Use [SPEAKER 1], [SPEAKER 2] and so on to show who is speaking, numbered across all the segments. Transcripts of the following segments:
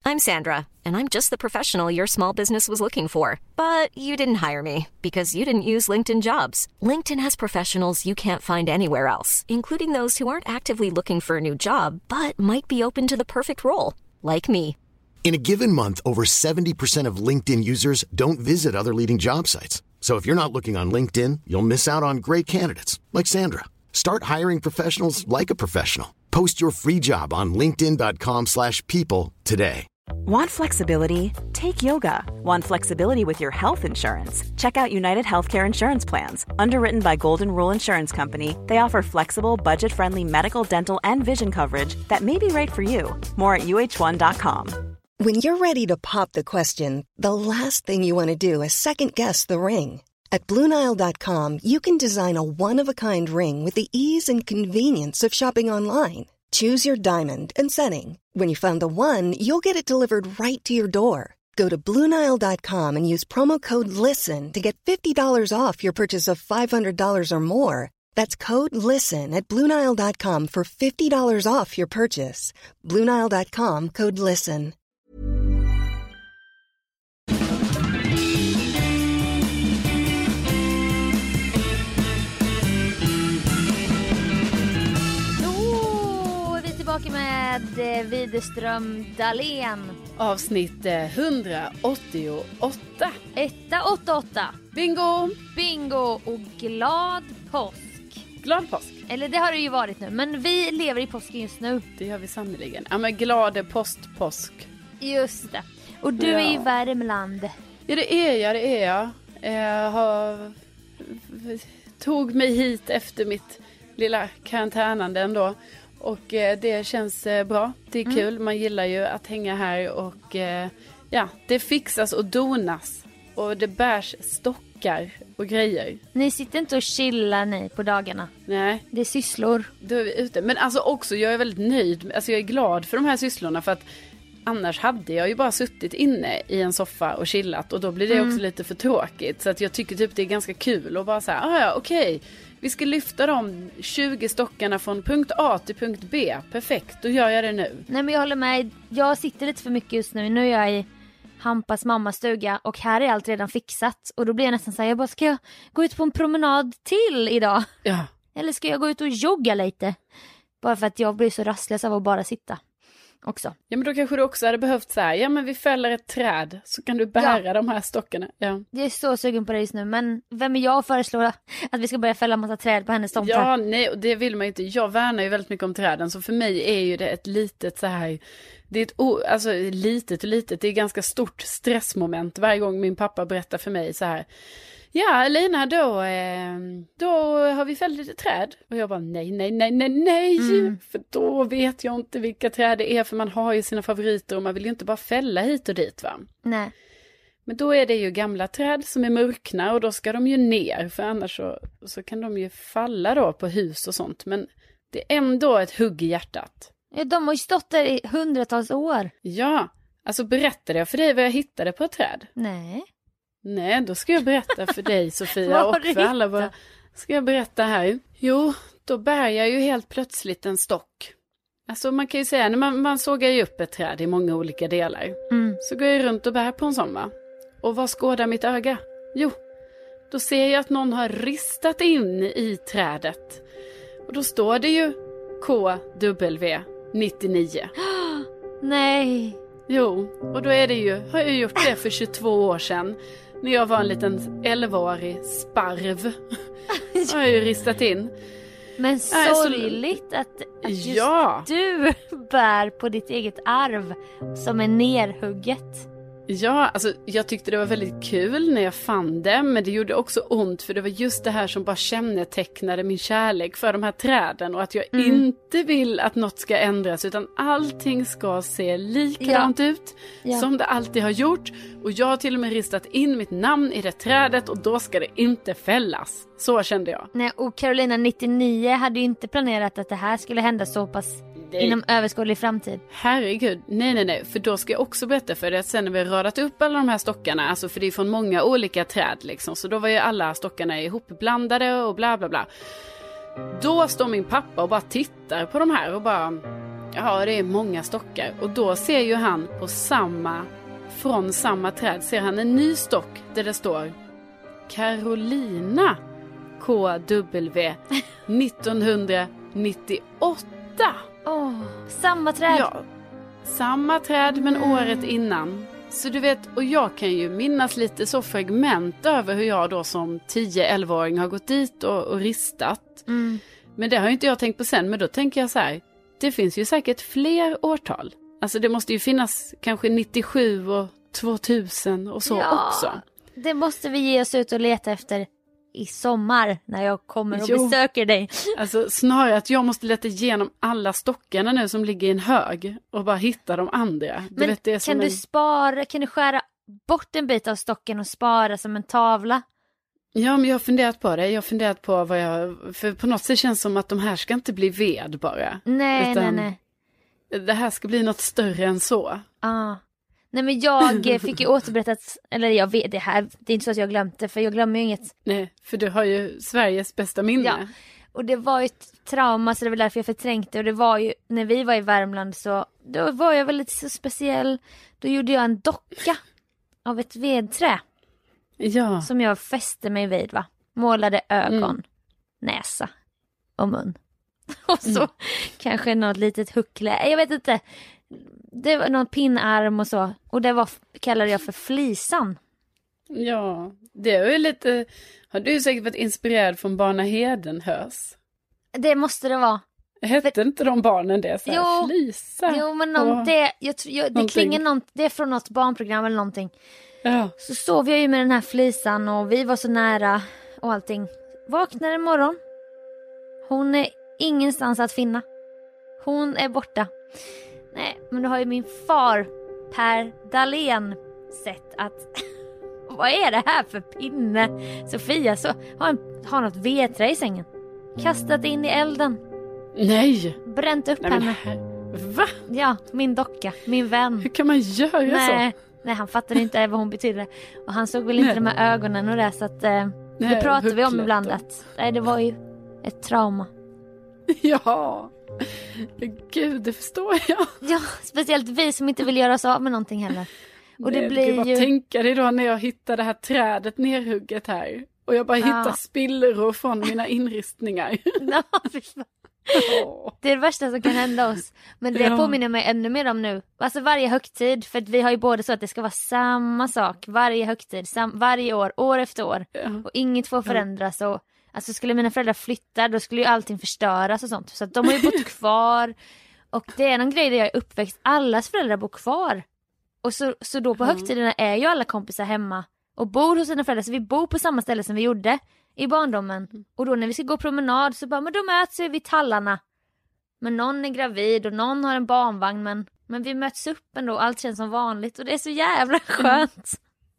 [SPEAKER 1] I'm Sandra, and I'm just the professional your small business was looking for. But you didn't hire me because you didn't use LinkedIn Jobs. LinkedIn has professionals you can't find anywhere else, including those who aren't actively looking for a new job, but might be open to the perfect role, like me.
[SPEAKER 2] In a given month, over 70% of LinkedIn users don't visit other leading job sites. So if you're not looking on LinkedIn, you'll miss out on great candidates like Sandra. Start hiring professionals like a professional. Post your free job on linkedin.com/people today.
[SPEAKER 3] Want flexibility? Take yoga. Want flexibility with your health insurance? Check out United Healthcare Insurance Plans. Underwritten by Golden Rule Insurance Company, they offer flexible, budget-friendly medical, dental, and vision coverage that may be right for you. More at uh1.com.
[SPEAKER 4] When you're ready to pop the question, the last thing you want to do is second-guess the ring. At BlueNile.com, you can design a one-of-a-kind ring with the ease and convenience of shopping online. Choose your diamond and setting. When you find the one, you'll get it delivered right to your door. Go to BlueNile.com and use promo code LISTEN to get $50 off your purchase of $500 or more. That's code LISTEN at BlueNile.com for $50 off your purchase. BlueNile.com, code LISTEN.
[SPEAKER 5] Tillbaka med Widerström Dahlén.
[SPEAKER 6] Avsnitt 188.
[SPEAKER 5] 188. Bingo och glad påsk.
[SPEAKER 6] Glad påsk.
[SPEAKER 5] Eller det har det ju varit nu, men vi lever i påsken just nu.
[SPEAKER 6] Det gör vi sannoliken. Ja, men glad påsk.
[SPEAKER 5] Just det. Och du är i Värmland.
[SPEAKER 6] Ja, det är jag. Tog mig hit efter mitt lilla karantänande ändå. Och det känns bra, det är kul, man gillar ju att hänga här och det fixas och donas och det bärs stockar och grejer.
[SPEAKER 5] Ni sitter inte och chillar ni på dagarna?
[SPEAKER 6] Nej.
[SPEAKER 5] Det är sysslor.
[SPEAKER 6] Då är vi ute, men alltså också jag är väldigt nöjd, alltså jag är glad för de här sysslorna för att annars hade jag ju bara suttit inne i en soffa och chillat och då blir det också lite för tråkigt så att jag tycker typ det är ganska kul och bara så här, okej. Vi ska lyfta de 20 stockarna från punkt A till punkt B. Perfekt, då gör jag det nu.
[SPEAKER 5] Nej, men jag håller med. Jag sitter lite för mycket just nu. Nu är jag i Hampas mammas stuga och här är allt redan fixat. Och då blir jag nästan så här, ska jag gå ut på en promenad till idag?
[SPEAKER 6] Ja.
[SPEAKER 5] Eller ska jag gå ut och jogga lite? Bara för att jag blir så rastlös av att bara sitta också.
[SPEAKER 6] Ja, men då kanske du också hade behövt så här, men vi fäller ett träd så kan du bära de här stockarna. Ja.
[SPEAKER 5] Jag är så sugen på det just nu, men vem är jag att föreslå att vi ska börja fälla en massa träd på hennes tomtar?
[SPEAKER 6] Ja, nej, det vill man ju inte. Jag värnar ju väldigt mycket om träden, så för mig är ju det ett litet så här, det är ett litet, det är ganska stort stressmoment varje gång min pappa berättar för mig så här. Ja, Lina, då har vi fällt lite träd. Och jag bara, nej. För då vet jag inte vilka träd det är. För man har ju sina favoriter och man vill ju inte bara fälla hit och dit, va?
[SPEAKER 5] Nej.
[SPEAKER 6] Men då är det ju gamla träd som är mörkna och då ska de ju ner. För annars så kan de ju falla då på hus och sånt. Men det är ändå ett hugg i hjärtat.
[SPEAKER 5] Ja, de har ju stått där i hundratals år.
[SPEAKER 6] Ja, alltså berättade jag för dig vad jag hittade på ett träd? Nej, då ska jag berätta för dig, Sofia, och för alla. Vad ska jag berätta här? Jo, då bär jag ju helt plötsligt en stock. Alltså man kan ju säga, när man sågar ju upp ett träd i många olika delar. Så går jag runt och bär på en sån, va? Och vad skådar mitt öga? Jo, då ser jag att någon har ristat in i trädet. Och då står det ju KW99.
[SPEAKER 5] Nej.
[SPEAKER 6] Jo, och då är det ju, har jag gjort det för 22 år sedan. När jag var en liten 11-årig sparv. Har jag ju ristat in.
[SPEAKER 5] Men sorgligt att just du bär på ditt eget arv som är nerhugget.
[SPEAKER 6] Ja, alltså jag tyckte det var väldigt kul när jag fann det, men det gjorde också ont för det var just det här som bara kännetecknade min kärlek för de här träden och att jag inte vill att något ska ändras utan allting ska se likadant ut som det alltid har gjort och jag har till och med ristat in mitt namn i det trädet och då ska det inte fällas. Så kände jag.
[SPEAKER 5] Nej, och Carolina 99 hade ju inte planerat att det här skulle hända så pass inom överskådlig framtid.
[SPEAKER 6] Herregud, nej, för då ska jag också berätta för dig att sen när vi har radat upp alla de här stockarna, alltså för det är från många olika träd liksom, så då var ju alla stockarna ihopblandade och bla bla bla. Då står min pappa och bara tittar på de här och bara, Ja, det är många stockar. Och då ser ju han från samma träd ser han en ny stock där det står Carolina KW 1998.
[SPEAKER 5] Samma träd.
[SPEAKER 6] Ja, samma träd men året innan. Så du vet, och jag kan ju minnas lite så fragment över hur jag då som 10-11-åring har gått dit och ristat. Men det har ju inte jag tänkt på sen, men då tänker jag så här, det finns ju säkert fler årtal. Alltså det måste ju finnas kanske 97 och 2000 och så också.
[SPEAKER 5] Det måste vi ge oss ut och leta efter i sommar när jag kommer och besöker dig.
[SPEAKER 6] Alltså snarare att jag måste leta igenom alla stockarna nu som ligger i en hög och bara hitta de andra.
[SPEAKER 5] Men
[SPEAKER 6] vet, det är
[SPEAKER 5] kan du skära bort en bit av stocken och spara som en tavla?
[SPEAKER 6] Ja, men jag har funderat på det. Jag har funderat på för på något sätt känns som att de här ska inte bli ved bara.
[SPEAKER 5] Nej.
[SPEAKER 6] Det här ska bli något större än så.
[SPEAKER 5] Nej, men jag fick ju återberättat, eller jag vet det här, det är inte så att jag glömt det, för jag glömmer ju inget. Nej,
[SPEAKER 6] för du har ju Sveriges bästa minne.
[SPEAKER 5] Ja, och det var ju ett trauma, så det var därför jag förträngte. Och det var ju, när vi var i Värmland så, då var jag väl lite så speciell. Då gjorde jag en docka av ett vedträ.
[SPEAKER 6] Ja.
[SPEAKER 5] Som jag fäste mig vid, va. Målade ögon, näsa och mun. Och så kanske något litet huckle, jag vet inte. Det var någon pinnarm och så. Och det kallade jag för flisan.
[SPEAKER 6] Ja, det är ju lite... Har du säkert varit inspirerad från Barna Hedenhös?
[SPEAKER 5] Det måste det vara.
[SPEAKER 6] Hette inte de barnen det? Så här, flisa?
[SPEAKER 5] Jo, men det klingar något. Det är från något barnprogram eller någonting.
[SPEAKER 6] Ja.
[SPEAKER 5] Så sov jag ju med den här flisan och vi var så nära och allting. Vaknade en morgon. Hon är ingenstans att finna. Hon är borta. Nej, men då har ju min far Per Dahlén sett att vad är det här för pinne? Sofia så har något vedträ i sängen. Kastat in i elden.
[SPEAKER 6] Nej!
[SPEAKER 5] Bränt upp henne.
[SPEAKER 6] Va?
[SPEAKER 5] Ja, min docka, min vän.
[SPEAKER 6] Hur kan man göra så?
[SPEAKER 5] Nej, han fattade inte vad hon betydde. Och han såg väl inte de här ögonen och det, så att det pratar vi om ibland att det var ju ett trauma.
[SPEAKER 6] Ja, gud, det förstår jag.
[SPEAKER 5] Ja, speciellt vi som inte vill göra oss av med någonting heller. Och det blir
[SPEAKER 6] bara tänka dig då när jag hittar det här trädet nerhugget här. Och jag bara hittar spillror från mina inristningar.
[SPEAKER 5] Ja, det är det värsta som kan hända oss. Men det påminner mig ännu mer om nu. Alltså varje högtid, för att vi har ju både så att det ska vara samma sak varje högtid, varje år efter år. Och inget får förändras och alltså skulle mina föräldrar flytta, då skulle ju allting förstöras och sånt. Så att de har ju bott kvar. Och det är någon grej där jag är uppväxt. Allas föräldrar bor kvar. Och så då på högtiderna är ju alla kompisar hemma. Och bor hos sina föräldrar. Så vi bor på samma ställe som vi gjorde i barndomen. Och då när vi ska gå promenad så bara, men då möts vi vid tallarna. Men någon är gravid och någon har en barnvagn. Men vi möts upp ändå. Allt känns som vanligt. Och det är så jävla skönt.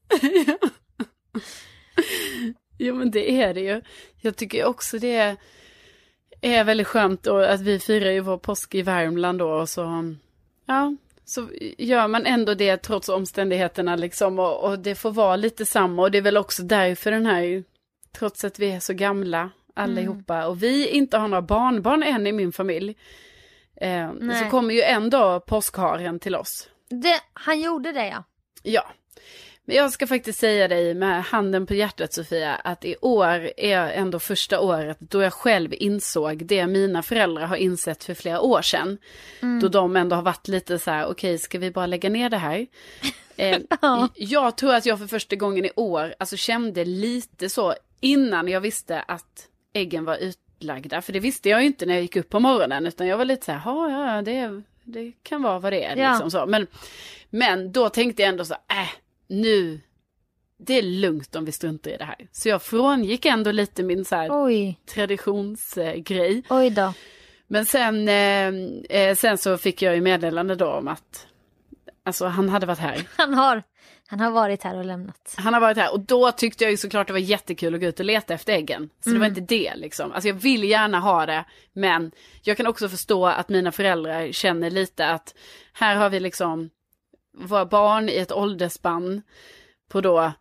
[SPEAKER 6] Jo, men det är det ju. Jag tycker också det är väldigt skönt att vi firar ju vår påsk i Värmland då. Och så gör man ändå det trots omständigheterna liksom. Och det får vara lite samma. Och det är väl också därför den här, trots att vi är så gamla allihopa. Och vi inte har några barnbarn än i min familj. Så kommer ju ändå påskharen till oss.
[SPEAKER 5] Han gjorde det, ja.
[SPEAKER 6] Ja. Men jag ska faktiskt säga dig med handen på hjärtat, Sofia, att i år är ändå första året då jag själv insåg det mina föräldrar har insett för flera år sedan. Då de ändå har varit lite så här, okej, ska vi bara lägga ner det här? Jag tror att jag för första gången i år alltså kände lite så innan jag visste att äggen var utlagda. För det visste jag ju inte när jag gick upp på morgonen, utan jag var lite så här, det kan vara vad det är. Liksom så. Men då tänkte jag ändå så nu, det är lugnt om vi struntar i det här. Så jag frångick ändå lite min så här traditionsgrej.
[SPEAKER 5] Oj då.
[SPEAKER 6] Men sen så fick jag ju meddelande då om att alltså, han hade varit här.
[SPEAKER 5] Han har varit här och lämnat.
[SPEAKER 6] Han har varit här och då tyckte jag ju såklart det var jättekul att gå ut och leta efter äggen. Så det var inte det liksom. Alltså jag vill gärna ha det, men jag kan också förstå att mina föräldrar känner lite att här har vi liksom våra barn i ett åldersspann på då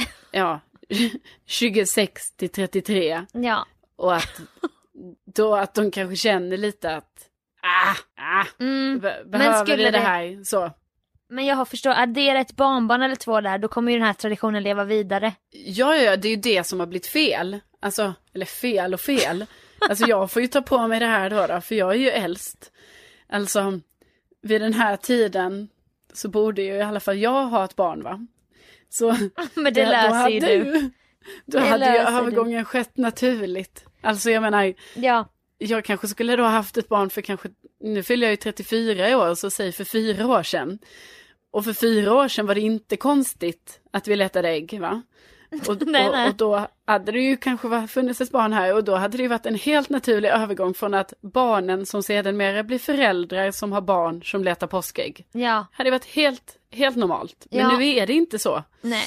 [SPEAKER 6] 26 till 33.
[SPEAKER 5] Ja.
[SPEAKER 6] Och att de kanske känner lite att behöver vi det här så.
[SPEAKER 5] Men jag har förstått, addera ett barnbarn eller 2 där, då kommer ju den här traditionen leva vidare.
[SPEAKER 6] Ja, det är ju det som har blivit fel. Alltså, eller fel och fel. Alltså jag får ju ta på mig det här då, för jag är ju äldst. Alltså, vid den här tiden så borde ju i alla fall jag ha ett barn, va? Så
[SPEAKER 5] men det löser ju du.
[SPEAKER 6] Då hade ju övergången skett naturligt. Alltså jag menar, jag kanske skulle då ha haft ett barn för kanske, nu fyller jag ju 34 år, så säg för 4 år sedan. Och för 4 år sedan var det inte konstigt att vi letade ägg, va? Och då hade det ju kanske funnits ett barn här, och då hade det ju varit en helt naturlig övergång från att barnen som sedan mer blir föräldrar som har barn som letar påskägg.
[SPEAKER 5] Ja.
[SPEAKER 6] Hade varit helt normalt. Men nu är det inte så.
[SPEAKER 5] Nej.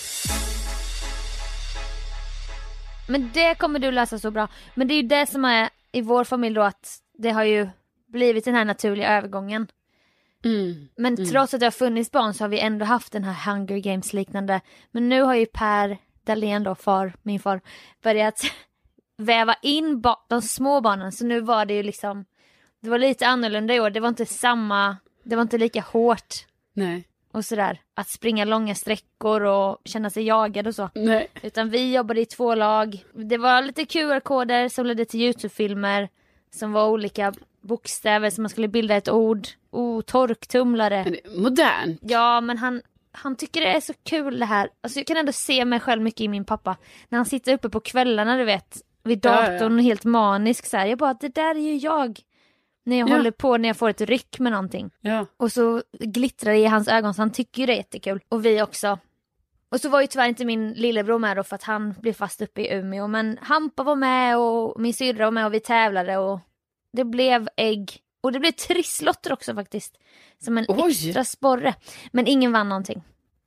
[SPEAKER 5] Men det kommer du lösa så bra. Men det är ju det som är i vår familj då, att det har ju blivit den här naturliga övergången. Men trots att det har funnits barn så har vi ändå haft den här Hunger Games liknande. Men nu har ju Per Dahlén då, min far, börjat väva in de små barnen. Så nu var det ju liksom, det var lite annorlunda i år. Det var inte lika hårt.
[SPEAKER 6] Nej.
[SPEAKER 5] Och sådär, att springa långa sträckor och känna sig jagad och så.
[SPEAKER 6] Nej.
[SPEAKER 5] Utan vi jobbade i 2 lag. Det var lite QR-koder som ledde till YouTube-filmer som var olika bokstäver som man skulle bilda ett ord. Torktumlare.
[SPEAKER 6] Men det är modernt.
[SPEAKER 5] Ja, men han tycker det är så kul det här. Alltså jag kan ändå se mig själv mycket i min pappa. När han sitter uppe på kvällarna, du vet, vid datorn och helt manisk så här. Jag bara, det där är ju jag. När jag håller på, när jag får ett ryck med någonting.
[SPEAKER 6] Ja.
[SPEAKER 5] Och så glittrar det i hans ögon, så han tycker ju det är jättekul. Och vi också. Och så var ju tyvärr inte min lillebror med då, för att han blev fast uppe i Umeå. Men Hampa var med och min syrra var med och vi tävlade. Och det blev ägg. Och det blev trisslotter också faktiskt. Som en extra sporre. Men ingen vann någonting.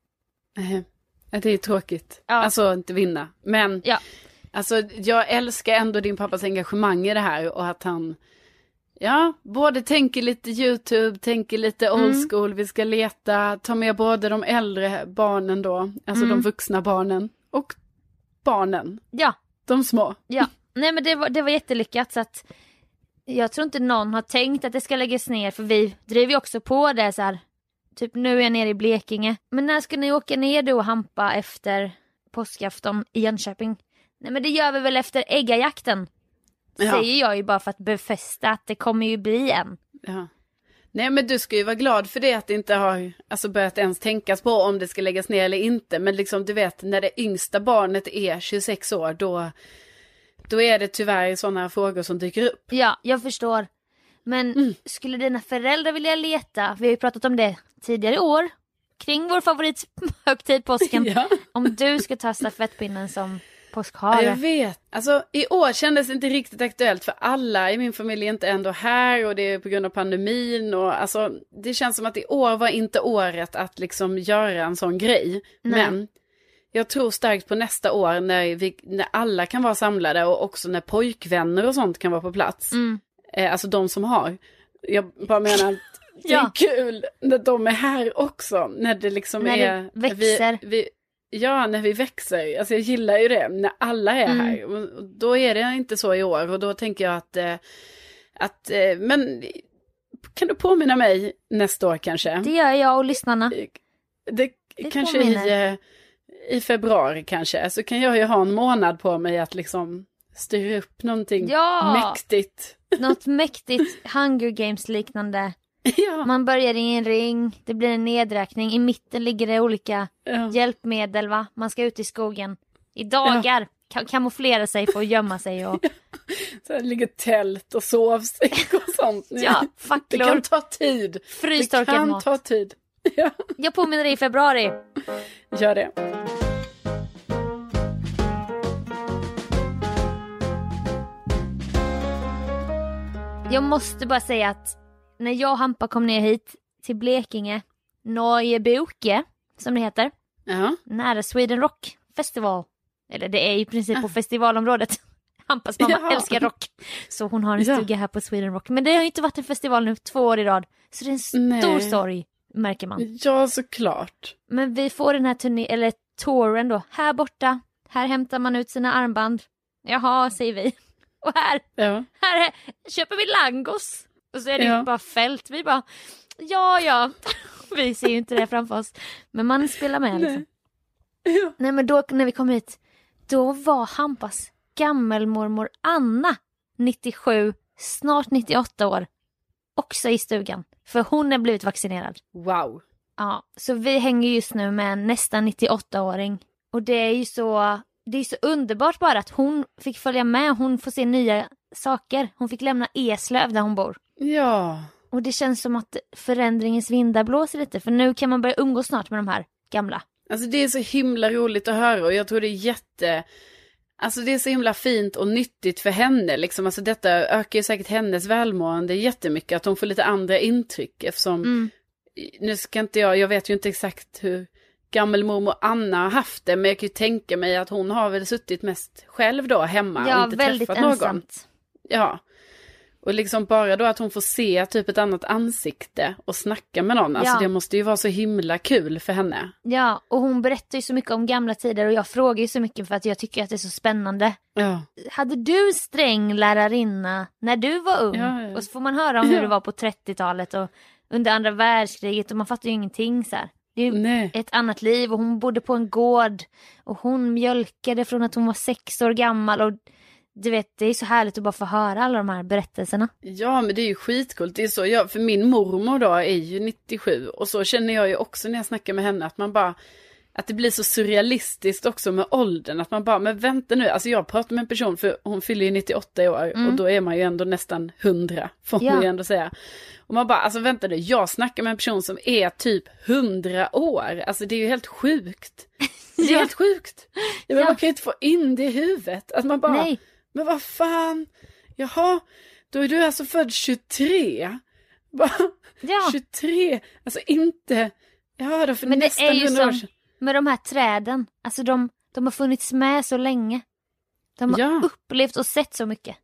[SPEAKER 6] Det är tråkigt.
[SPEAKER 5] Ja.
[SPEAKER 6] Alltså inte vinna. Men alltså, jag älskar ändå din pappas engagemang i det här. Och att han både tänker lite YouTube, tänker lite old school. Vi ska ta med både de äldre barnen då. Alltså de vuxna barnen. Och barnen. Ja. De små.
[SPEAKER 5] Ja. Nej, men det var jättelyckat, så att jag tror inte någon har tänkt att det ska läggas ner, för vi driver ju också på det så här. Typ nu är jag nere i Blekinge. Men när ska ni åka ner då och Hampa efter påskafton i Jönköping? Nej, men det gör vi väl efter äggajakten. Säger jag ju bara för att befästa att det kommer ju bli en.
[SPEAKER 6] Ja. Nej, men du ska ju vara glad för det, att det inte har börjat ens tänkas på om det ska läggas ner eller inte. Men liksom, du vet, när det yngsta barnet är 26 år, då är det tyvärr sådana frågor som dyker upp.
[SPEAKER 5] Ja, jag förstår. Men skulle dina föräldrar vilja leta, vi har ju pratat om det tidigare i år, kring vår favorithögtid, påsken, om du ska ta stafettpinnen som påskhare.
[SPEAKER 6] Jag vet. Alltså, i år kändes det inte riktigt aktuellt, för alla i min familj är inte ändå här, och det är på grund av pandemin. Och alltså, det känns som att i år var inte året att liksom göra en sån grej. Nej. Men jag tror starkt på nästa år när alla kan vara samlade, och också när pojkvänner och sånt kan vara på plats. Alltså de som har. Jag bara menar att det är kul när de är här också. När det liksom
[SPEAKER 5] när det växer.
[SPEAKER 6] När vi växer. Alltså jag gillar ju det. När alla är här. Och då är det inte så i år. Och då tänker jag att men kan du påminna mig nästa år kanske?
[SPEAKER 5] Det gör jag och lyssnarna.
[SPEAKER 6] Det kanske i februari kanske. Så kan jag ju ha en månad på mig att liksom styra upp någonting mäktigt.
[SPEAKER 5] Något mäktigt Hunger Games liknande. Ja. Man börjar i en ring, det blir en nedräkning. I mitten ligger det olika hjälpmedel, va? Man ska ut i skogen i dagar, kamouflera sig för att gömma sig. Och...
[SPEAKER 6] Så det ligger tält och sovsäck och sånt.
[SPEAKER 5] Facklor.
[SPEAKER 6] Det kan ta tid.
[SPEAKER 5] Frystorkad mat.
[SPEAKER 6] Ta tid. Ja.
[SPEAKER 5] Jag påminner dig i februari.
[SPEAKER 6] Gör det.
[SPEAKER 5] Jag måste bara säga att när jag och Hampa kom ner hit till Blekinge, Norrboke som det heter, nära Sweden Rock Festival, eller det är i princip på festivalområdet. Hampas mamma älskar rock, så hon har en stuga här på Sweden Rock. Men det har ju inte varit en festival nu 2 år i rad, så det är en stor sorg, märker man.
[SPEAKER 6] Ja, såklart.
[SPEAKER 5] Men vi får den här touren då, här borta. Här hämtar man ut sina armband. Jaha, säger vi. Och här köper vi langos. Och så är det ju bara fält. Vi bara, ja. Vi ser ju inte det framför oss. Men man spelar med liksom.
[SPEAKER 6] Ja.
[SPEAKER 5] Nej, men då när vi kom hit, då var Hampas gammelmormor Anna 97, snart 98 år, också i stugan. För hon är blivit vaccinerad.
[SPEAKER 6] Wow.
[SPEAKER 5] Ja, så vi hänger just nu med en nästan 98-åring. Och det är ju så underbart bara att hon fick följa med. Hon får se nya saker. Hon fick lämna Eslöv där hon bor.
[SPEAKER 6] Ja.
[SPEAKER 5] Och det känns som att förändringens vindar blåser lite. För nu kan man börja umgås snart med de här gamla.
[SPEAKER 6] Alltså det är så himla roligt att höra och jag tror det är alltså det är så himla fint och nyttigt för henne liksom. Alltså detta ökar ju säkert hennes välmående jättemycket, att hon får lite andra intryck eftersom nu ska inte jag vet ju inte exakt hur gammelmormor Anna har haft det, men jag kan ju tänka mig att hon har väl suttit mest själv då hemma och inte
[SPEAKER 5] väldigt
[SPEAKER 6] träffat
[SPEAKER 5] ensamt.
[SPEAKER 6] någon. Ja. Och liksom bara då att hon får se typ ett annat ansikte och snacka med någon. Alltså det måste ju vara så himla kul för henne. Ja,
[SPEAKER 5] och hon berättar ju så mycket om gamla tider och jag frågar ju så mycket för att jag tycker att det är så spännande.
[SPEAKER 6] Ja.
[SPEAKER 5] Hade du sträng lärarinna när du var ung? Ja. Och så får man höra om hur det var på 30-talet och under andra världskriget och man fattar ju ingenting så här. Det är ju ett annat liv och hon bodde på en gård och hon mjölkade från att hon var 6 år gammal och du vet, det är så härligt att bara få höra alla de här berättelserna.
[SPEAKER 6] Ja, men det är ju skitcoolt. Det är så, för min mormor då är ju 97 och så känner jag ju också när jag snackar med henne att man bara, att det blir så surrealistiskt också med åldern. Att man bara, men vänta nu, alltså jag pratar med en person för hon fyller ju 98 år och då är man ju ändå nästan 100, får man ju ändå säga. Och man bara, alltså vänta nu, jag snackar med en person som är typ 100 år. Alltså det är ju helt sjukt. Det är helt sjukt. Man kan ju inte få in det i huvudet. Att man bara, nej. Men vad fan, jaha, då är du alltså född 23. Bara, 23, alltså inte, ja då för men nästan 100 år sedan. Men det är ju som
[SPEAKER 5] med de här träden, alltså de har funnits med så länge. De har upplevt och sett så mycket.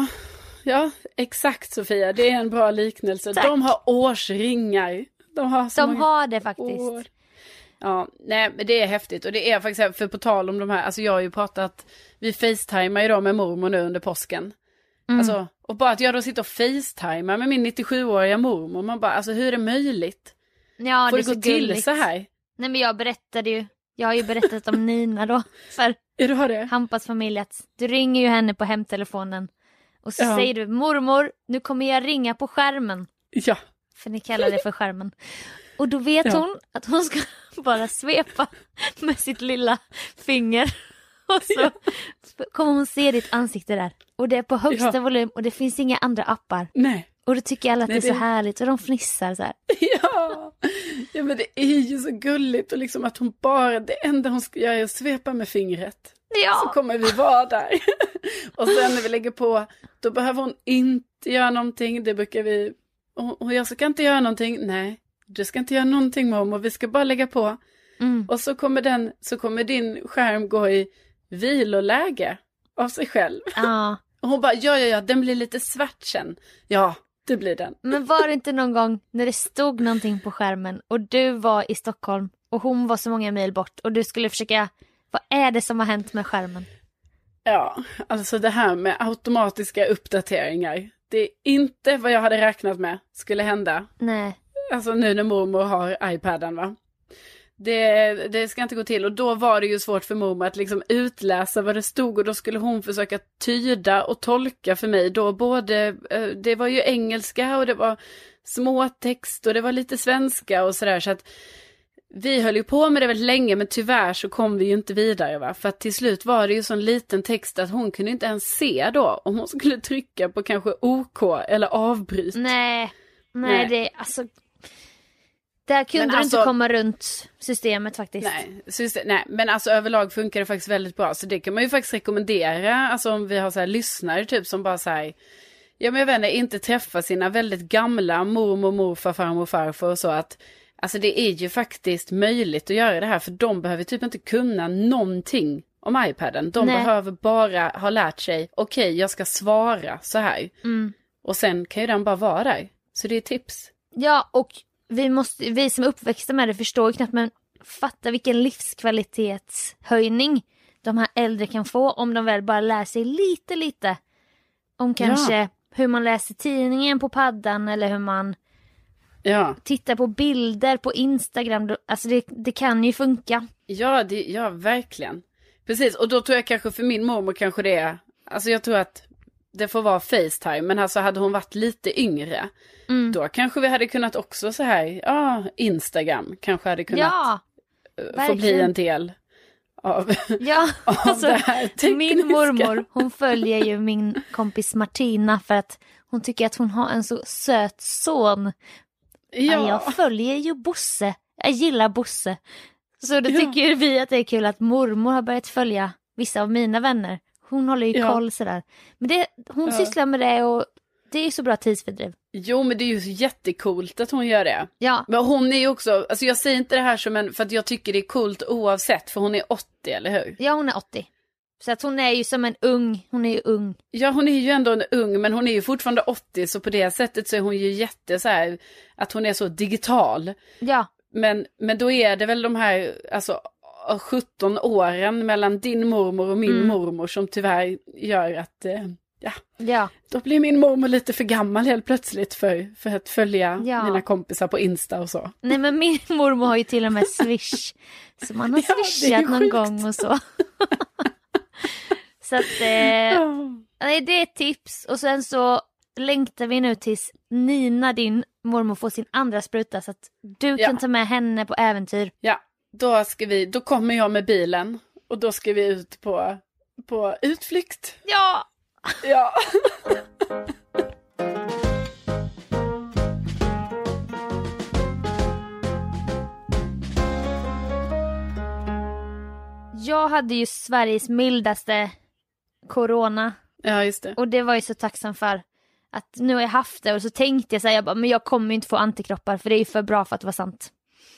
[SPEAKER 6] Ja, exakt Sofia, det är en bra liknelse. Tack. De har årsringar. De har det faktiskt. År. Ja, nej men det är häftigt och det är faktiskt, för på tal om de här, alltså jag har ju pratat, vi facetimar idag med mormor nu under påsken. Alltså, och bara att jag då sitter och facetimar med min 97-åriga mormor, man bara, alltså hur är det möjligt?
[SPEAKER 5] Ja,
[SPEAKER 6] får
[SPEAKER 5] det
[SPEAKER 6] gå till så här?
[SPEAKER 5] Nej men jag har ju berättat om Nina då, för
[SPEAKER 6] du har det?
[SPEAKER 5] Hampas familj, att du ringer ju henne på hemtelefonen och så säger du, mormor, nu kommer jag ringa på skärmen.
[SPEAKER 6] Ja.
[SPEAKER 5] För ni kallar det för skärmen. Och då vet hon att hon ska bara svepa med sitt lilla finger. Och så kommer hon se ditt ansikte där. Och det är på högsta volym och det finns inga andra appar.
[SPEAKER 6] Nej.
[SPEAKER 5] Och då tycker alla att det är så härligt och de fnissar så här.
[SPEAKER 6] Ja, men det är ju så gulligt och liksom att hon bara, det enda hon ska göra är att svepa med fingret. Ja. Så kommer vi vara där. Och sen när vi lägger på, då behöver hon inte göra någonting. Det brukar vi, och jag ska inte göra någonting. Nej, du ska inte göra någonting mamma, vi ska bara lägga på. Och så kommer din skärm gå i viloläge av sig själv.
[SPEAKER 5] Ja.
[SPEAKER 6] Och hon bara, ja, den blir lite svart sen. Ja, det blir den.
[SPEAKER 5] Men var det inte någon gång när det stod någonting på skärmen och du var i Stockholm och hon var så många mil bort och du skulle försöka, vad är det som har hänt med skärmen?
[SPEAKER 6] Ja, alltså det här med automatiska uppdateringar, det är inte vad jag hade räknat med skulle hända.
[SPEAKER 5] Nej.
[SPEAKER 6] Alltså nu när mormor har iPaden, va? Det ska inte gå till. Och då var det ju svårt för mormor att liksom utläsa vad det stod. Och då skulle hon försöka tyda och tolka för mig. Då det var ju engelska och det var småtext och det var lite svenska och sådär. Så att vi höll ju på med det väldigt länge, men tyvärr så kom vi ju inte vidare, va? För att till slut var det ju sån liten text att hon kunde inte ens se då om hon skulle trycka på kanske OK eller avbryt.
[SPEAKER 5] Nej. Det alltså... Där kunde du inte komma runt systemet faktiskt.
[SPEAKER 6] Nej, men alltså överlag funkar det faktiskt väldigt bra. Så det kan man ju faktiskt rekommendera. Alltså om vi har så här lyssnare typ som bara säger, ja men jag vet inte, inte träffa sina väldigt gamla mormor, morfar, farmor, farfar och så att, alltså det är ju faktiskt möjligt att göra det här. För de behöver typ inte kunna någonting om iPaden. De behöver bara ha lärt sig, okej, jag ska svara så här. Och sen kan ju den bara vara där. Så det är tips.
[SPEAKER 5] Ja, och vi som är uppväxta med det förstår knappt, men fatta vilken livskvalitetshöjning de här äldre kan få om de väl bara lär sig lite om kanske hur man läser tidningen på paddan eller hur man tittar på bilder på Instagram. Alltså det kan ju funka.
[SPEAKER 6] Ja, verkligen. Precis, och då tror jag kanske för min mormor kanske det är, alltså jag tror att det får vara FaceTime, men alltså hade hon varit lite yngre, då kanske vi hade kunnat också så här, Instagram kanske hade kunnat få bli en del av, av
[SPEAKER 5] alltså,
[SPEAKER 6] det här tekniska.
[SPEAKER 5] Min mormor, hon följer ju min kompis Martina för att hon tycker att hon har en så söt son. Ja. Jag följer ju Bosse, jag gillar Bosse. Så då tycker vi att det är kul att mormor har börjat följa vissa av mina vänner. Hon håller ju koll sådär. Men hon sysslar med det och det är ju så bra tidsfördriv.
[SPEAKER 6] Jo, men det är ju jättekult att hon gör det.
[SPEAKER 5] Ja.
[SPEAKER 6] Men hon är ju också, alltså jag säger inte det här som för att jag tycker det är coolt oavsett, för hon är 80, eller hur?
[SPEAKER 5] Ja, hon är 80. Så att hon är ju som hon är ju ung.
[SPEAKER 6] Ja, hon är ju ändå en ung, men hon är ju fortfarande 80, så på det sättet så är hon ju jätte så här, att hon är så digital.
[SPEAKER 5] Ja. Men
[SPEAKER 6] då är det väl de här, alltså 17 åren mellan din mormor och min mormor som tyvärr gör att, då blir min mormor lite för gammal helt plötsligt för att följa mina kompisar på Insta och så.
[SPEAKER 5] Nej, men min mormor har ju till och med Swish, så man har swishat någon gång och så. Så att, nej, det är ett tips. Och sen så längtar vi nu tills Nina, din mormor, får sin andra spruta så att du kan ta med henne på äventyr. Ja,
[SPEAKER 6] då kommer jag med bilen och då ska vi ut på utflykt.
[SPEAKER 5] Ja! Jag hade ju Sveriges mildaste corona.
[SPEAKER 6] Ja, just det.
[SPEAKER 5] Och det var jag så tacksam för. Att nu har jag haft det och så tänkte jag säga, men jag kommer inte få antikroppar för det är ju för bra för att vara sant.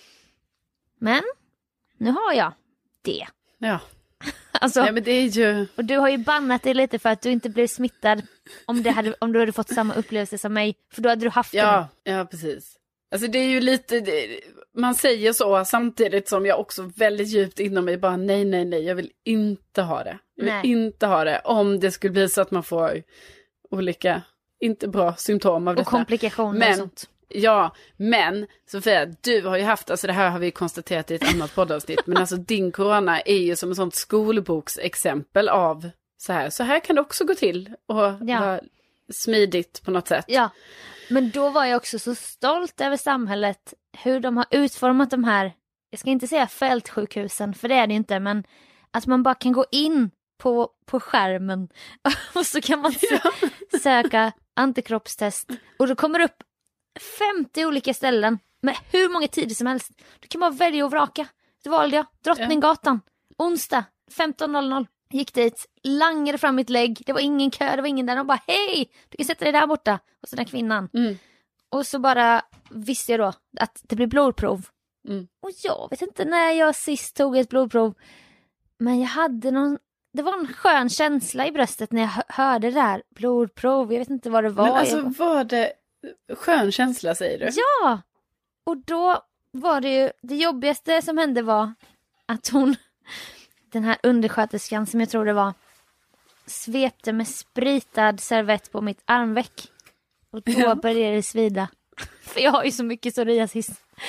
[SPEAKER 5] Men nu har jag det.
[SPEAKER 6] Ja.
[SPEAKER 5] Alltså,
[SPEAKER 6] men det är ju...
[SPEAKER 5] Och du har ju bannat dig lite för att du inte blev smittad om du hade fått samma upplevelse som mig. För då hade du haft det.
[SPEAKER 6] Ja, precis. Alltså det är ju lite, man säger så samtidigt som jag också väldigt djupt inom mig bara nej, jag vill inte ha det. Jag vill inte ha det om det skulle bli så att man får olika, inte bra symptom av detta.
[SPEAKER 5] Och komplikationer och sånt.
[SPEAKER 6] Ja, men Sofia, du har ju haft, alltså det här har vi konstaterat i ett annat poddavsnitt, men alltså din corona är ju som en sånt skolboksexempel av så här kan det också gå till och vara smidigt på något sätt.
[SPEAKER 5] Ja, men då var jag också så stolt över samhället, hur de har utformat de här, jag ska inte säga fältsjukhusen, för det är det inte, men att man bara kan gå in på skärmen och så kan man söka antikroppstest och då kommer det upp 50 olika ställen med hur många tider som helst. Du kan bara välja och vraka. Det valde jag. Drottninggatan. Onsdag 15.00. Gick dit. Langade fram mitt lägg. Det var ingen kö. Det var ingen där. De bara, hej! Du kan sätta dig där borta. Och så den kvinnan. Och så bara visste jag då att det blir blodprov. Och jag vet inte när jag sist tog ett blodprov. Men jag hade det var en skön känsla i bröstet när jag hörde det där blodprov. Jag vet inte vad det var.
[SPEAKER 6] Men alltså var det skön känsla, säger du?
[SPEAKER 5] Ja! Och då var det ju, det jobbigaste som hände var att den här undersköterskan som jag tror det var, svepte med spritad servett på mitt armveck. Och då började det svida. För jag har ju så mycket psoriasis.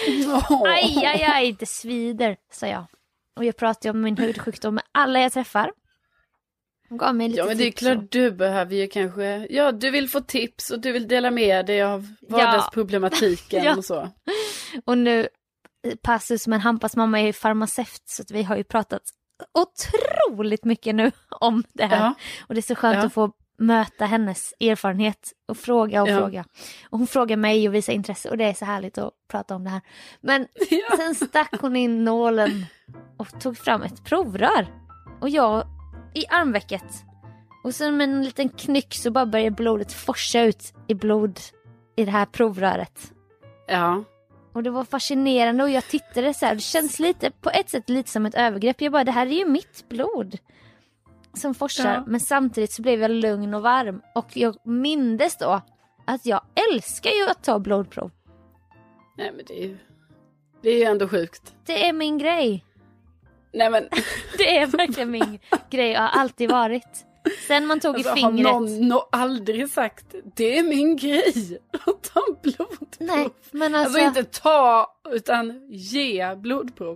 [SPEAKER 5] Aj, det svider, sa jag. Och jag pratar om min hudsjukdom med alla jag träffar. Gav mig lite
[SPEAKER 6] men det är klart du behöver ju kanske, du vill få tips och du vill dela med dig av vardagsproblematiken och så.
[SPEAKER 5] Och nu passus, men Hampas mamma är farmaceut, så att vi har ju pratat otroligt mycket nu om det här. Och det är så skönt att få möta hennes erfarenhet och fråga. Och hon frågar mig och visar intresse och det är så härligt att prata om det här. Men sen stack hon in nålen och tog fram ett provrör. Och jag i armvecket. Och sen med en liten knyck så bara börjar blodet forsa ut i det här provröret.
[SPEAKER 6] Ja.
[SPEAKER 5] Och det var fascinerande och jag tittade så här. Det känns på ett sätt lite som ett övergrepp. Jag bara, det här är ju mitt blod som forsar. Ja. Men samtidigt så blev jag lugn och varm. Och jag mindes då att jag älskar ju att ta blodprov.
[SPEAKER 6] Nej, men det är ju ändå sjukt.
[SPEAKER 5] Det är min grej.
[SPEAKER 6] Nej, men...
[SPEAKER 5] Det är verkligen min grej. Jag har alltid varit. Sen man tog
[SPEAKER 6] alltså,
[SPEAKER 5] i fingret.
[SPEAKER 6] Har någon aldrig sagt, det är min grej att ta blodprov?
[SPEAKER 5] Nej, men alltså
[SPEAKER 6] inte ta, utan ge blodprov.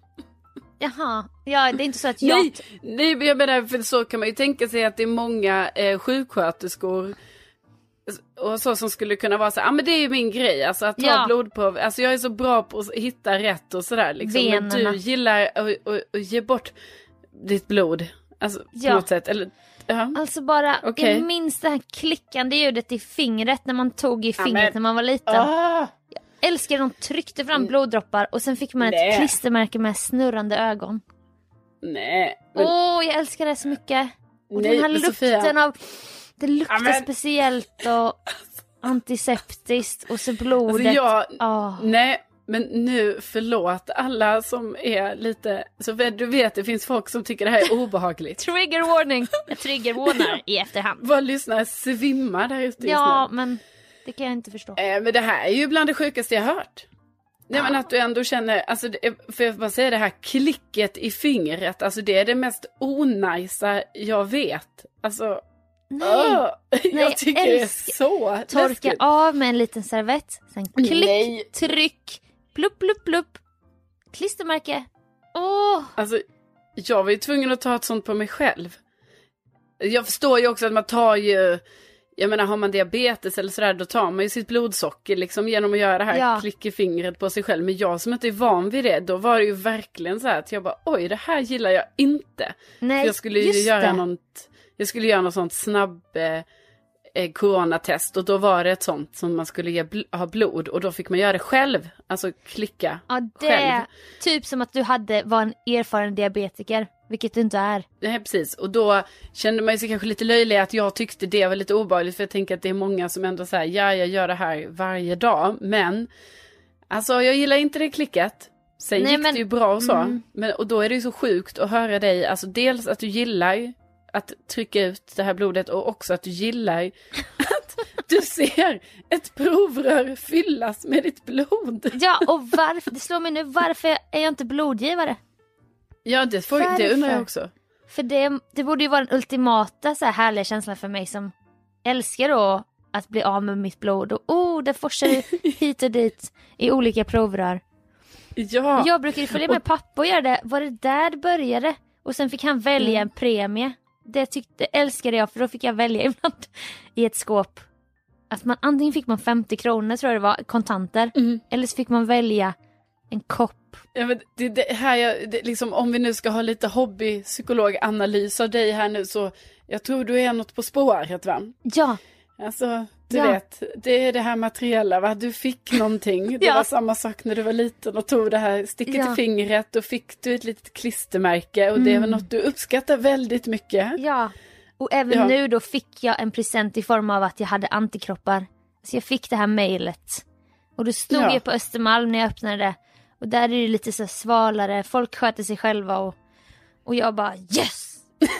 [SPEAKER 5] Jaha, ja det är inte så att jag...
[SPEAKER 6] Nej, jag menar, för så kan man ju tänka sig att det är många sjuksköterskor och så som skulle kunna vara så här, men det är ju min grej, alltså att ta blodprov, alltså jag är så bra på att hitta rätt och sådär liksom, men du gillar att ge bort ditt blod, alltså på något sätt, eller...
[SPEAKER 5] Alltså bara, jag minns det här klickande ljudet i fingret när man tog i fingret när man var liten. Jag älskar de tryckte fram bloddroppar och sen fick man ett klistermärke med snurrande ögon.
[SPEAKER 6] Nej.
[SPEAKER 5] Jag älskar det så mycket. Och den här lukten Sofia. Av... Det luktar speciellt och antiseptiskt och så blodet.
[SPEAKER 6] Alltså nej, men nu förlåt alla som är lite... Så du vet, det finns folk som tycker det här är obehagligt.
[SPEAKER 5] Trigger warning. Jag triggervarnar i efterhand.
[SPEAKER 6] Vad lyssnar svimmar där ute just nu.
[SPEAKER 5] Men det kan jag inte förstå.
[SPEAKER 6] Men det här är ju bland det sjukaste jag har hört. Nej, men att du ändå känner, alltså, för jag bara säga det här klicket i fingret, alltså det är det mest onajsa jag vet. Alltså, jag tycker det är så
[SPEAKER 5] torka
[SPEAKER 6] läskigt.
[SPEAKER 5] Av med en liten servett, sen klick, tryck, plupp, plupp, plupp, klistermärke.
[SPEAKER 6] Alltså, jag var ju tvungen att ta ett sånt på mig själv. Jag förstår ju också att man tar ju... Jag menar, har man diabetes eller sådär, då tar man ju sitt blodsocker liksom genom att göra det här klick i fingret på sig själv. Men jag som inte är van vid det, då var det ju verkligen så här att jag bara, oj, det här gillar jag inte.
[SPEAKER 5] Nej,
[SPEAKER 6] för jag skulle ju göra något sånt snabb coronatest, och då var det ett sånt som man skulle ha blod, och då fick man göra det själv, alltså klicka själv.
[SPEAKER 5] Typ som att du var en erfaren diabetiker, vilket du inte är.
[SPEAKER 6] Nej, precis, och då kände man sig kanske lite löjlig att jag tyckte det var lite obehagligt, för jag tänker att det är många som ändå säger, jag gör det här varje dag, men alltså jag gillar inte det klicket. Sen gick det ju bra och så, och då är det ju så sjukt att höra dig, alltså dels att du gillar att trycka ut det här blodet, och också att du gillar att du ser ett provrör fyllas med ditt blod.
[SPEAKER 5] Ja, och det slår mig nu, varför är jag inte blodgivare?
[SPEAKER 6] Ja, det undrar jag också.
[SPEAKER 5] För det borde ju vara den ultimata så här härliga känslan för mig som älskar då att bli av med mitt blod. Och det forsar hit och dit i olika provrör.
[SPEAKER 6] Ja.
[SPEAKER 5] Jag brukade följa med pappa och göra det. Var det där det började? Och sen fick han välja en premie. Det älskade jag, för då fick jag välja ibland i ett skåp. Att antingen fick man 50 kronor, tror jag det var, kontanter. Eller så fick man välja en kopp.
[SPEAKER 6] Ja, men det här, liksom, om vi nu ska ha lite hobbypsykologanalys av dig här nu, så jag tror du är något på spåret, va?
[SPEAKER 5] Ja.
[SPEAKER 6] Alltså, du vet, det är det här materiella, va? Du fick någonting. Det var samma sak när du var liten och tog det här sticket i fingret, och fick du ett litet klistermärke, och det var något du uppskattar väldigt mycket.
[SPEAKER 5] Ja, och även nu då fick jag en present i form av att jag hade antikroppar. Så jag fick det här mejlet. Och då stod jag på Östermalm när jag öppnade det. Och där är det lite så svalare, folk sköter sig själva, och jag bara yes!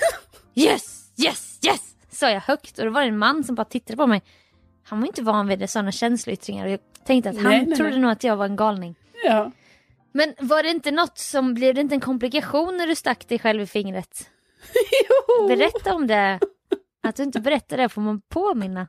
[SPEAKER 5] Yes, yes, yes! Sa jag högt, och det var en man som bara tittade på mig. Han var inte van vid sådana känsloyttringar, och jag tänkte att han trodde nog att jag var en galning.
[SPEAKER 6] Ja.
[SPEAKER 5] Men var det inte något som, blev det inte en komplikation när du stack dig själv i fingret?
[SPEAKER 6] Jo.
[SPEAKER 5] Berätta om det. Att du inte berättar det får man påminna.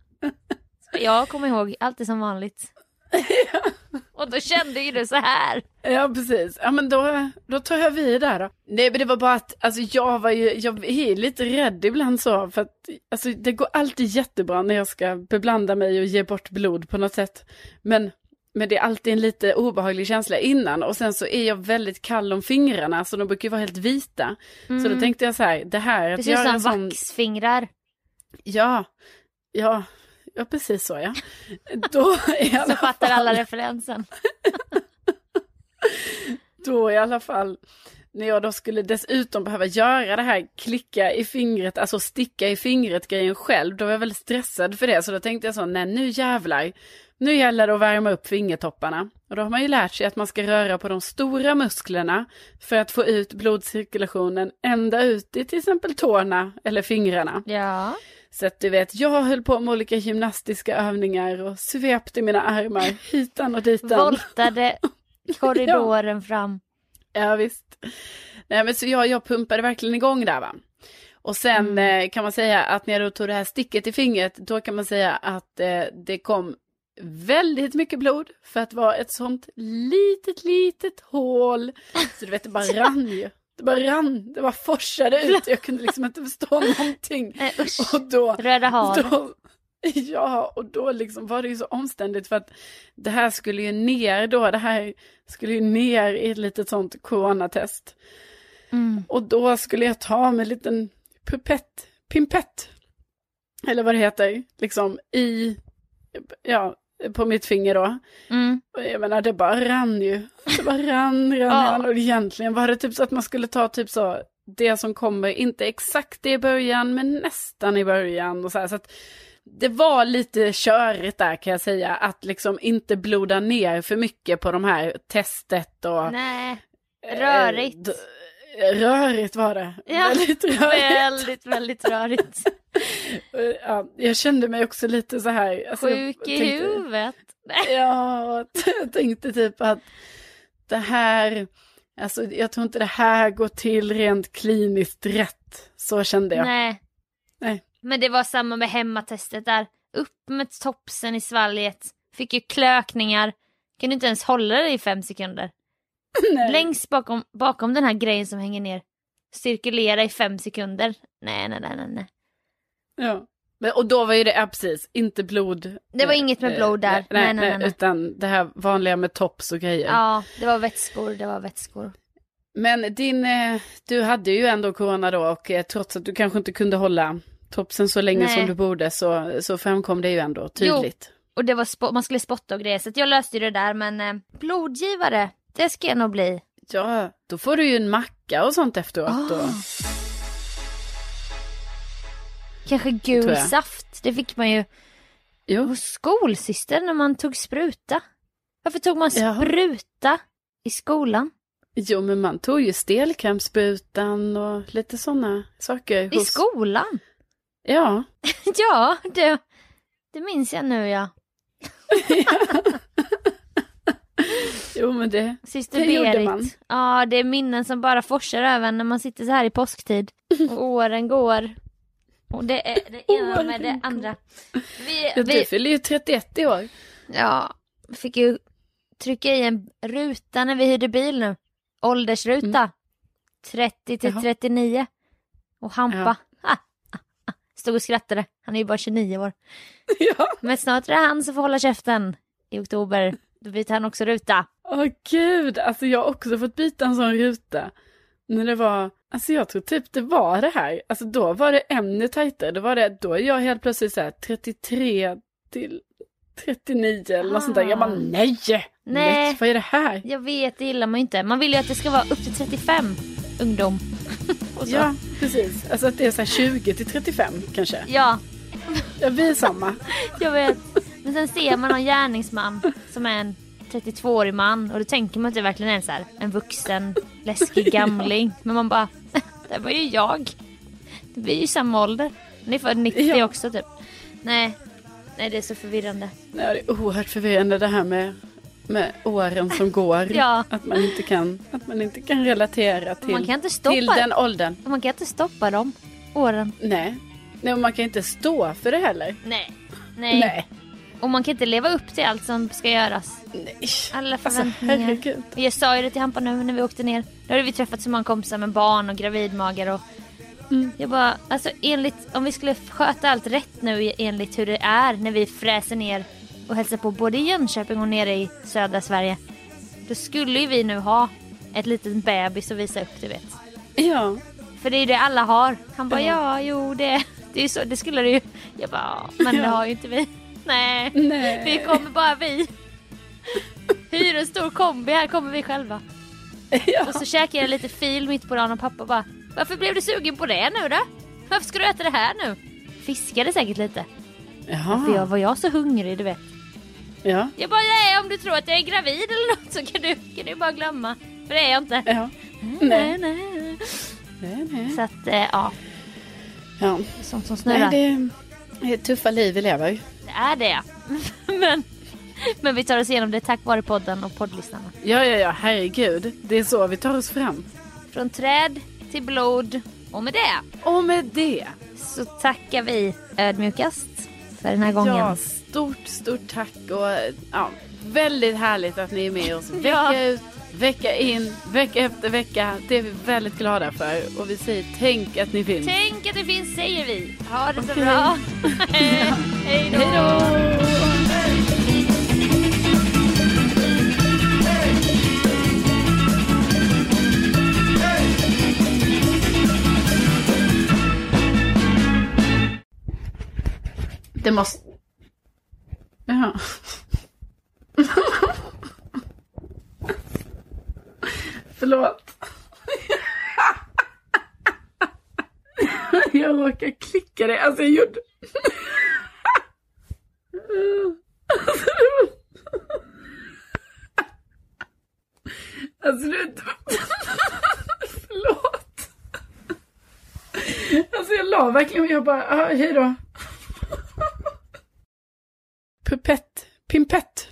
[SPEAKER 5] Så jag kommer ihåg allt är som vanligt. Ja. Och då kände ju du så här.
[SPEAKER 6] Ja, precis. Ja, men då tar jag vid där då. Nej, men det var bara att alltså, jag är lite rädd ibland så. För att alltså, det går alltid jättebra när jag ska beblanda mig och ge bort blod på något sätt. Men det är alltid en lite obehaglig känsla innan. Och sen så är jag väldigt kall om fingrarna. Så de brukar ju vara helt vita. Så då tänkte jag så här. Det här att göra
[SPEAKER 5] en sån vaxfingrar.
[SPEAKER 6] Ja, precis så, ja. Då
[SPEAKER 5] så fattar alla referensen.
[SPEAKER 6] Då i alla fall, när jag då skulle dessutom behöva göra det här klicka i fingret, alltså sticka i fingret grejen själv, då var jag väldigt stressad för det. Så då tänkte jag så, nej nu jävlar, nu gäller det att värma upp fingertopparna. Och då har man ju lärt sig att man ska röra på de stora musklerna för att få ut blodcirkulationen ända ut i till exempel tårna eller fingrarna.
[SPEAKER 5] Ja.
[SPEAKER 6] Så att du vet, jag höll på med olika gymnastiska övningar och svepte mina armar hitan och ditan.
[SPEAKER 5] Voltade korridoren fram.
[SPEAKER 6] Ja, visst. Nej, men så jag pumpade verkligen igång där, va. Och sen kan man säga att när jag då tog det här sticket i fingret, då kan man säga att det kom väldigt mycket blod för att vara ett sånt litet hål. Så du vet, det bara rann ju. Det bara rann, det bara forsade ut. Jag kunde liksom inte förstå någonting. Och då,
[SPEAKER 5] Röda havet.
[SPEAKER 6] Ja, och då liksom var det ju så omständigt för att det här skulle ju ner då. Det här skulle ju ner i ett litet sånt coronatest. Och då skulle jag ta med en liten pimpett. Eller vad det heter. Liksom på mitt finger då. Och jag menar, det bara rann ju. Det bara rann. Och egentligen var det typ så att man skulle ta typ så det som kommer, inte exakt i början, men nästan i början. Och så här, så att det var lite körigt där, kan jag säga. Att liksom inte bloda ner för mycket på de här testet. Och,
[SPEAKER 5] nej, rörigt.
[SPEAKER 6] Rörigt var det.
[SPEAKER 5] Ja,
[SPEAKER 6] väldigt rörigt.
[SPEAKER 5] väldigt rörigt.
[SPEAKER 6] Ja, jag kände mig också lite så här. Alltså,
[SPEAKER 5] sjuk i huvudet.
[SPEAKER 6] Ja, jag tänkte typ att det här, alltså jag tror inte det här går till rent kliniskt rätt. Så kände jag.
[SPEAKER 5] Nej. Men det var samma med hemmatestet där. Upp med topsen i svalget. Fick ju klökningar. Kan du inte ens hålla det i 5 sekunder? Nej. Längst bakom den här grejen som hänger ner. Cirkulera i 5 sekunder. Nej.
[SPEAKER 6] Ja. Och då var ju det precis, inte blod.
[SPEAKER 5] Det var inget med blod där. Nej.
[SPEAKER 6] Utan det här vanliga med tops och grejer.
[SPEAKER 5] Ja, det var vätskor.
[SPEAKER 6] Men du hade ju ändå corona då, och trots att du kanske inte kunde hålla topsen så länge som du borde, så framkom det ju ändå tydligt.
[SPEAKER 5] Jo, och det var man skulle spotta och grejer, så att jag löste ju det där, men blodgivare, det ska jag nog bli.
[SPEAKER 6] Ja, då får du ju en macka och sånt efteråt då.
[SPEAKER 5] Kanske gul saft, det fick man ju hos skolsyster när man tog spruta. Varför tog man spruta i skolan? Jo,
[SPEAKER 6] men man tog ju stelkrampssprutan och lite sådana saker.
[SPEAKER 5] I skolan?
[SPEAKER 6] Ja.
[SPEAKER 5] Ja, det minns jag nu, ja.
[SPEAKER 6] Jo, men det
[SPEAKER 5] gjorde man. Ja, det är minnen som bara forsar över när man sitter så här i påsktid. Och åren går. Och det är det ena med det andra.
[SPEAKER 6] Du fyller ju 31 i år.
[SPEAKER 5] Ja, fick ju trycka i en ruta när vi hyrde bil nu. Åldersruta. 30 till 39. Och Hampa. Stod och skrattade. Han är ju bara 29 år.
[SPEAKER 6] Ja.
[SPEAKER 5] Men snart är det han som får hålla käften i oktober. Då byter han också ruta.
[SPEAKER 6] Åh gud, alltså jag har också fått byta en sån ruta. När det var, alltså jag tror typ det var det här. Alltså då var det ännu tajtare. Då är jag helt plötsligt så här 33 till 39 eller något sånt där. Jag bara nej, vad är det här?
[SPEAKER 5] Jag vet, det gillar man inte. Man vill ju att det ska vara upp till 35 ungdom.
[SPEAKER 6] Ja, precis. Alltså att det är så här 20 till 35 kanske.
[SPEAKER 5] Ja.
[SPEAKER 6] Jag blir samma.
[SPEAKER 5] Jag vet. Men sen ser man en gärningsman som är en 32-årig man. Och då tänker man att det verkligen är så här, en vuxen, läskig gamling. Men man bara, det var ju jag. Det blir ju samma ålder. Ni är född 90 också typ. Nej, det är så förvirrande.
[SPEAKER 6] Nej, det är oerhört förvirrande det här med åren som går.
[SPEAKER 5] Ja.
[SPEAKER 6] Att man inte kan relatera till,
[SPEAKER 5] man kan inte stoppa,
[SPEAKER 6] till den åldern.
[SPEAKER 5] Man kan inte stoppa dem, åren.
[SPEAKER 6] Nej, man kan inte stå för det heller.
[SPEAKER 5] Nej. Och man kan inte leva upp till allt som ska göras.
[SPEAKER 6] Nej.
[SPEAKER 5] Alla förväntningar.
[SPEAKER 6] Herregud.
[SPEAKER 5] Jag sa ju det till Hampa nu när vi åkte ner. Då hade vi träffat så många kompisar med barn och gravidmagar och jag bara, alltså om vi skulle sköta allt rätt nu enligt hur det är när vi fräser ner och hälsar på både i Jönköping och nere i södra Sverige, då skulle ju vi nu ha ett litet bebis att visa upp, du vet.
[SPEAKER 6] Ja.
[SPEAKER 5] För det är ju det alla har. Han bara, det är så, det skulle det ju. Jag bara, men det har ju inte vi. Nej. Vi kommer bara vi. Hyr en stor kombi, här kommer vi själva. Ja. Och så käkade jag lite fil mitt på dagen och pappa bara, varför blev du sugen på det nu då? Varför ska du äta det här nu? Fiskade säkert lite.
[SPEAKER 6] Jaha.
[SPEAKER 5] För var jag så hungrig, du vet.
[SPEAKER 6] Ja.
[SPEAKER 5] Jag bara, nej, om du tror att jag är gravid eller något så kan du bara glömma. För det är jag inte.
[SPEAKER 6] Ja.
[SPEAKER 5] Nej. Så att,
[SPEAKER 6] ja.
[SPEAKER 5] Sånt som snurrar.
[SPEAKER 6] Nej, det är tuffa liv vi lever.
[SPEAKER 5] Det är det. Men vi tar oss igenom det tack vare podden och poddlistarna.
[SPEAKER 6] Ja, herregud. Det är så vi tar oss fram.
[SPEAKER 5] Från träd till blod Och med det så tackar vi ödmjukast för den här gången.
[SPEAKER 6] Ja, stort tack och väldigt härligt att ni är med oss vecka ut, vecka in, vecka efter vecka. Det är vi väldigt glada för. Och vi säger tänk att ni finns.
[SPEAKER 5] Tänk att ni finns, säger vi. Ha det så bra. Hej då.
[SPEAKER 6] Det måste... Ja. Förlåt. Jag råkar klicka det. Alltså jag gjorde... Alltså du... Förlåt. Alltså jag la verkligen... Jag bara... hej då. Pimpett.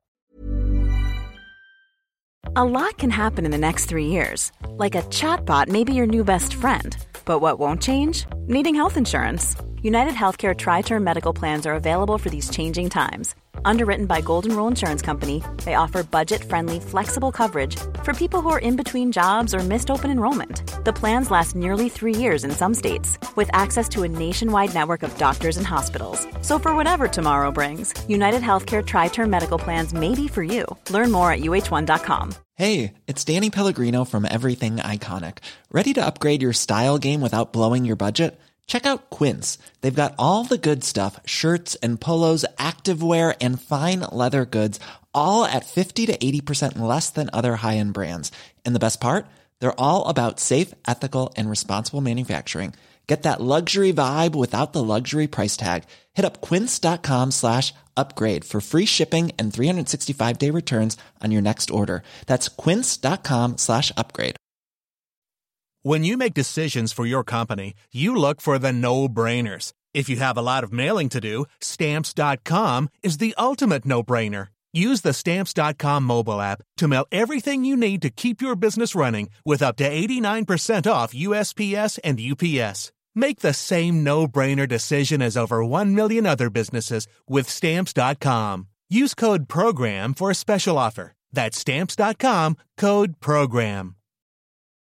[SPEAKER 3] A lot can happen in the next 3 years. Like a chatbot may be your new best friend. But what won't change? Needing health insurance. United Healthcare Tri-Term Medical Plans are available for these changing times. Underwritten by Golden Rule Insurance Company, they offer budget-friendly, flexible coverage for people who are in between jobs or missed open enrollment. The plans last nearly 3 years in some states, with access to a nationwide network of doctors and hospitals. So for whatever tomorrow brings, United Healthcare Tri-Term Medical Plans may be for you. Learn more at uh1.com.
[SPEAKER 7] Hey, it's Danny Pellegrino from Everything Iconic. Ready to upgrade your style game without blowing your budget? Check out Quince. They've got all the good stuff, shirts and polos, activewear, and fine leather goods, all at 50 to 80% less than other high-end brands. And the best part? They're all about safe, ethical, and responsible manufacturing. Get that luxury vibe without the luxury price tag. Hit up quince.com/upgrade for free shipping and 365-day returns on your next order. That's quince.com/upgrade.
[SPEAKER 8] When you make decisions for your company, you look for the no-brainers. If you have a lot of mailing to do, Stamps.com is the ultimate no-brainer. Use the Stamps.com mobile app to mail everything you need to keep your business running with up to 89% off USPS and UPS. Make the same no-brainer decision as over 1 million other businesses with Stamps.com. Use code PROGRAM for a special offer. That's Stamps.com, code PROGRAM.